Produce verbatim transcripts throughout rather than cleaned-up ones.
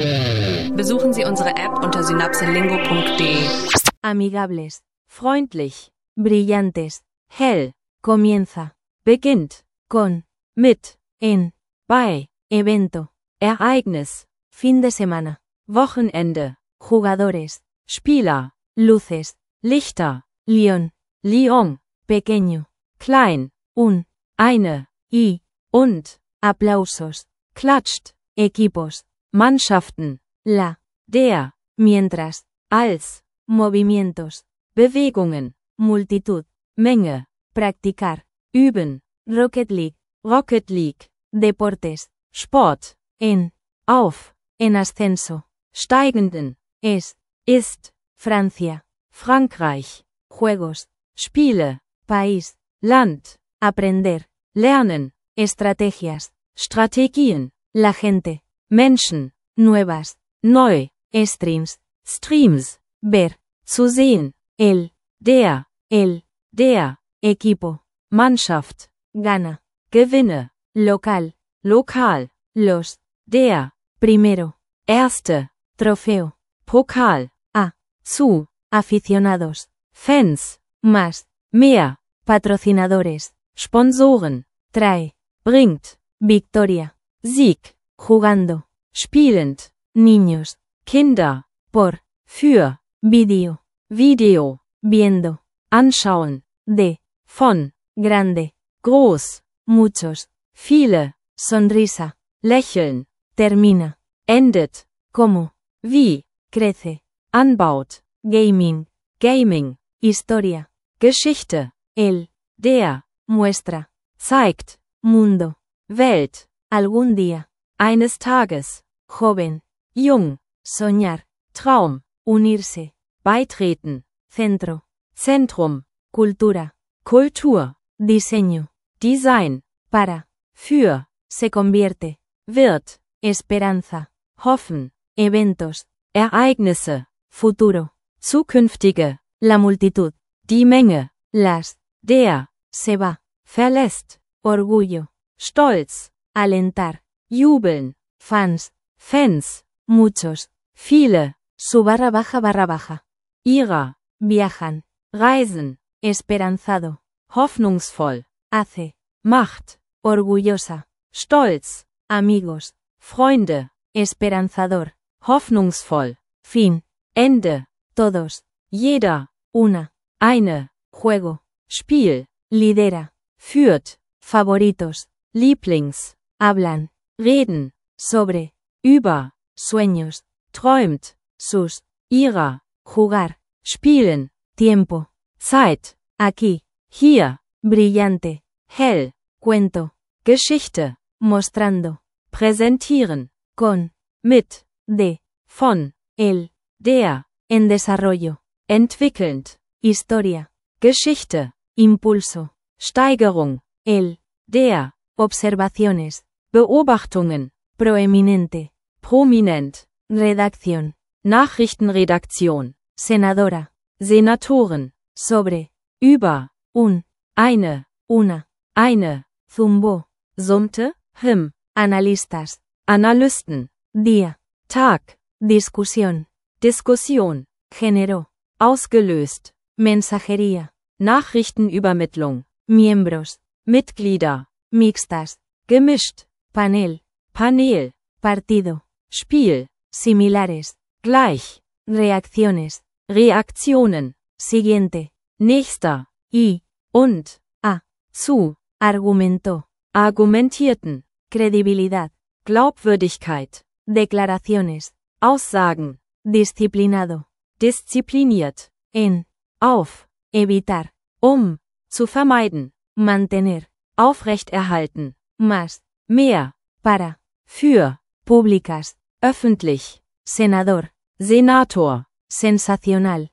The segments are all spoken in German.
Besuchen Sie unsere App unter synapselingo punkt de. Amigables, freundlich, brillantes, hell, comienza, beginnt, con, mit, en, bei, evento, Ereignis, fin de semana, Wochenende, jugadores, Spieler, luces, Lichter, Lyon, Lyon, pequeño, klein, un, eine, y, und, aplausos, klatscht, equipos, Mannschaften, la, der, mientras, als, movimientos, Bewegungen, multitud, Menge, practicar, üben, Rocket League, Rocket League, deportes, Sport, en, auf, en ascenso, steigenden, es, ist, Francia, Frankreich, juegos, Spiele, país, Land, aprender, lernen, estrategias, Strategien, la gente, Menschen, nuevas, neu, streams, streams, ver, zu sehen, el, der, el, der, equipo, Mannschaft, gana, gewinne, local, lokal, los, der, primero, erste, trofeo, Pokal, a, zu, aficionados, Fans, más, mehr, patrocinadores, Sponsoren, trae, bringt, victoria, Sieg, jugando, spielend, niños, Kinder, por, für, Video, Video, viendo, anschauen, de, von, grande, groß, muchos, viele, sonrisa, lächeln, termina, endet, como, wie, crece, anbaut, gaming, gaming, historia, Geschichte, el, der, muestra, zeigt, mundo, Welt, algún día, eines Tages, joven, jung, soñar, Traum, unirse, beitreten, centro, Zentrum, cultura, Kultur, diseño, Design, para, für, se convierte, wird, esperanza, hoffen, eventos, Ereignisse, futuro, zukünftige, la multitud, die Menge, las, der, se va, verlässt, orgullo, stolz, alentar, jubeln, fans, Fans, muchos, viele, su barra baja barra baja, ihrer, viajan, reisen, esperanzado, hoffnungsvoll, hace, macht, orgullosa, stolz, amigos, Freunde, esperanzador, hoffnungsvoll, fin, Ende, todos, jeder, una, eine, juego, Spiel, lidera, führt, favoritos, Lieblings, hablan, reden, sobre, über, sueños, träumt, sus, ihrer, jugar, spielen, tiempo, Zeit, aquí, hier, brillante, hell, cuento, Geschichte, mostrando, präsentieren, con, mit, de, von, el, der, en desarrollo, entwickelnd, historia, Geschichte, impulso, Steigerung, el, der, observaciones, Beobachtungen, proeminente, prominent, redacción, Nachrichtenredaktion, senadora, Senatoren, sobre, über, un, eine, una, eine, zumbó, summte, him, analistas, Analysten, día, Tag, Diskussion, Diskussion, generó, ausgelöst, mensajería, Nachrichtenübermittlung, miembros, Mitglieder, mixtas, gemischt, panel, Panel, partido, Spiel, similares, gleich, reacciones, Reaktionen, siguiente, nächster, y, und, a, zu, argumentó, argumentierten, Credibilidad, Glaubwürdigkeit, Declaraciones, Aussagen, disciplinado, diszipliniert, en, auf, evitar, um, zu vermeiden, mantener, aufrechterhalten, más, mehr, para, für, públicas, öffentlich, senador, Senator, sensacional,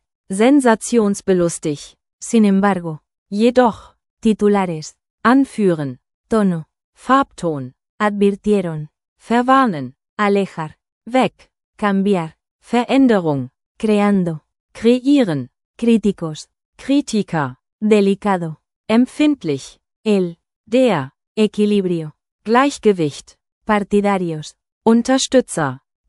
sensationsbelustig, sin embargo, jedoch, titulares, anführen, tono, Farbton, advirtieron, verwarnen, alejar, weg, cambiar, Veränderung, creando, kreieren, críticos, Kritiker, delicado, empfindlich, el, der, Equilibrio, Gleichgewicht, partidarios, Unterstützer,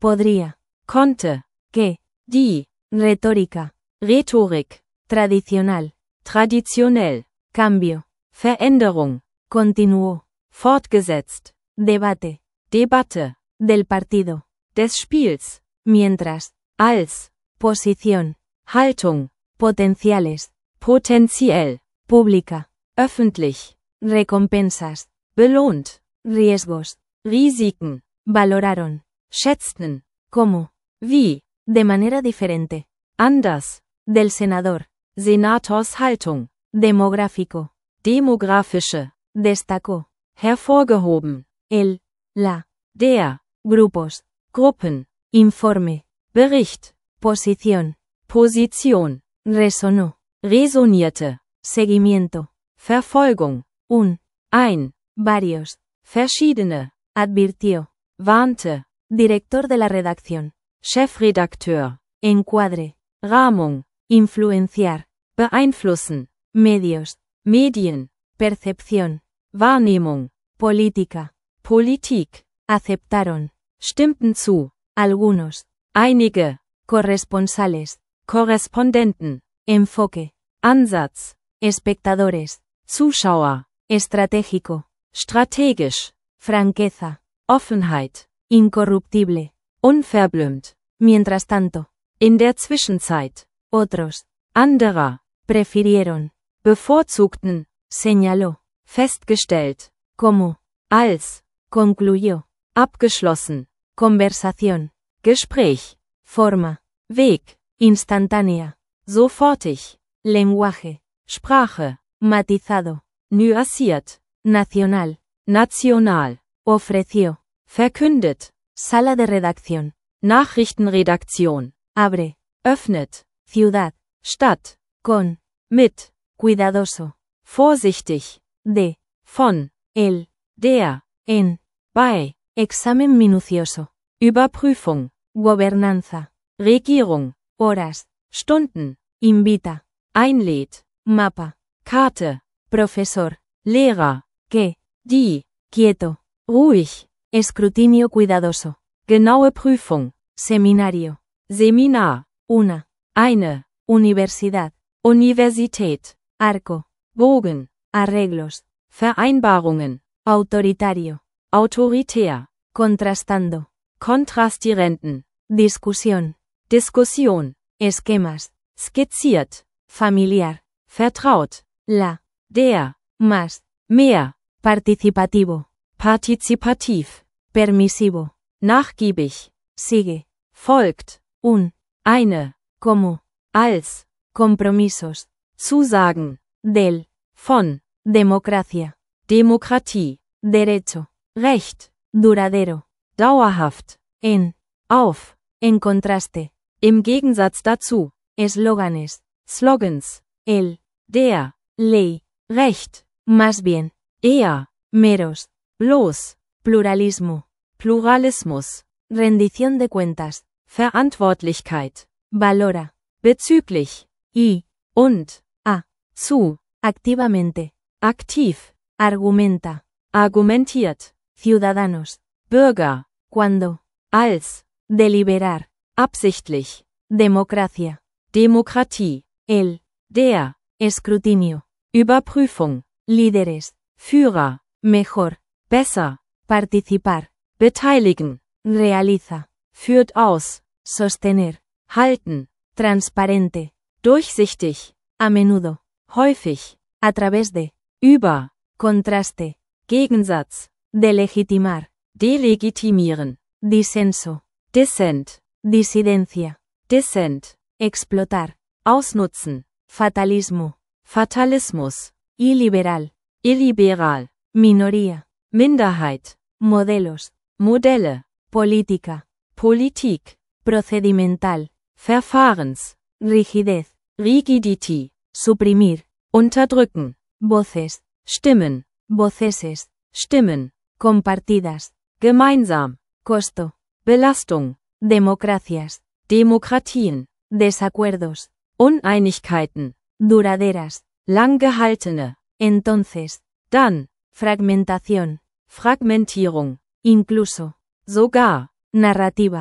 podría, konnte, que, die, retórica, Rhetorik, tradicional, traditionell, cambio, Veränderung, continuó, fortgesetzt, debate, Debatte, del partido, des Spiels, mientras, als, posición, Haltung, potenciales, potenziell, pública, öffentlich, recompensas, belohnt, riesgos, Risiken, valoraron, schätzten, cómo, wie, de manera diferente, anders, del senador, Senators Haltung, demográfico, demografische, destacó, hervorgehoben, el, la, der, grupos, Gruppen, informe, Bericht, posición, Position, resonó, resonierte, seguimiento, Verfolgung, un, ein, varios, verschiedene, advirtió, warnte, director de la redacción, Chefredakteur, encuadre, Rahmung, influenciar, beeinflussen, medios, Medien, percepción, Wahrnehmung, política, Politik, aceptaron, stimmten zu, algunos, einige, corresponsales, Korrespondenten, enfoque, Ansatz, espectadores, Zuschauer, estratégico, strategisch, franqueza, Offenheit, incorruptible, unverblümt, mientras tanto, in der Zwischenzeit, otros, anderer, prefirieron, bevorzugten, señaló, festgestellt, como, als, concluyó, abgeschlossen, conversación, Gespräch, forma, Weg, instantánea, sofortig, lenguaje, Sprache, matizado, nuanciert, nacional, national, ofreció, verkündet, sala de redacción, Nachrichtenredaktion, abre, öffnet, ciudad, Stadt, con, mit, cuidadoso, vorsichtig, de, von, el, der, en, bei, examen minucioso, Überprüfung, gobernanza, Regierung, horas, Stunden, invita, einlädt, mapa, Karte, profesor, Lehrer, que, die, quieto, ruhig, escrutinio cuidadoso, genaue Prüfung, seminario, Seminar, una, eine, universidad, Universität, arco, Bogen, arreglos, Vereinbarungen, autoritario, autoritär, contrastando, kontrastierenden, discusión, Diskussion, esquemas, skizziert, familiar, vertraut, la, der, más, mehr, participativo, partizipativ, permisivo, nachgiebig, sigue, folgt, un, eine, como, als, compromisos, Zusagen, del, von, democracia, Demokratie, derecho, Recht, duradero, dauerhaft, en, auf, en contraste, im Gegensatz dazu, eslóganes, Slogans, el, der, ley, Recht, más bien, eher, meros, bloß, pluralismo, Pluralismus, rendición de cuentas, Verantwortlichkeit, valora, bezüglich, y, und, a, zu, activamente, aktiv, argumenta, argumentiert, ciudadanos, Bürger, cuando, als, deliberar, absichtlich, democracia, Demokratie, el, der, escrutinio, Überprüfung, líderes, Führer, mejor, besser, participar, beteiligen, realiza, führt aus, sostener, halten, transparente, durchsichtig, a menudo, häufig, a través de, über, contraste, Gegensatz, delegitimar, delegitimieren, disenso, Dissent, disidencia, Dissent, explotar, ausnutzen, fatalismo, Fatalismus, iliberal, illiberal, minoría, Minderheit, modelos, Modelle, política, Politik, procedimental, Verfahrens, rigidez, Rigidity, suprimir, unterdrücken, voces, Stimmen, voceses, Stimmen, compartidas, gemeinsam, costo, Belastung, democracias, Demokratien, desacuerdos, Uneinigkeiten, duraderas, lang gehaltene, entonces, dann, fragmentación, Fragmentierung, incluso, sogar, narrativa,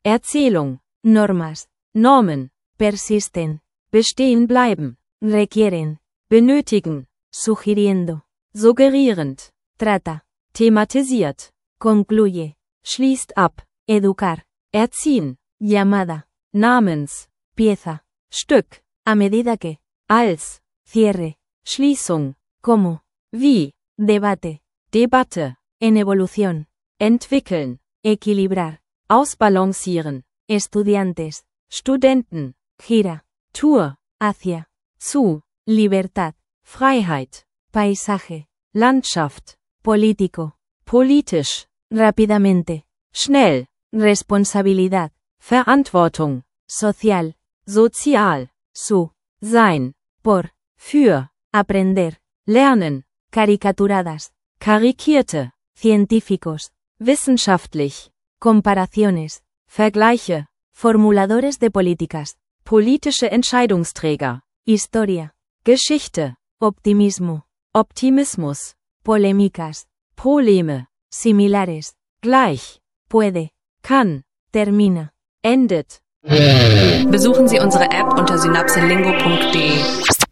Erzählung, normas, Normen, persisten, bestehen bleiben, requieren, benötigen, sugiriendo, suggerierend, trata, thematisiert, concluye, schließt ab, educar, erziehen, llamada, namens, pieza, Stück, a medida que, als, cierre, Schließung, como, wie, debate, Debatte, en evolución, entwickeln, equilibrar, ausbalancieren, estudiantes, Studenten, gira, Tour, hacia, zu, libertad, Freiheit, paisaje, Landschaft, político, politisch, rápidamente, schnell, responsabilidad, Verantwortung, social, sozial, su, sein, por, für, aprender, lernen, caricaturadas, karikierte, científicos, wissenschaftlich, comparaciones, Vergleiche, formuladores de políticas, politische Entscheidungsträger, historia, Geschichte, optimismo, Optimismus, polémicas, Poleme, similares, gleich, puede, kann, termina. endet. Besuchen Sie unsere App unter synapselingo punkt de.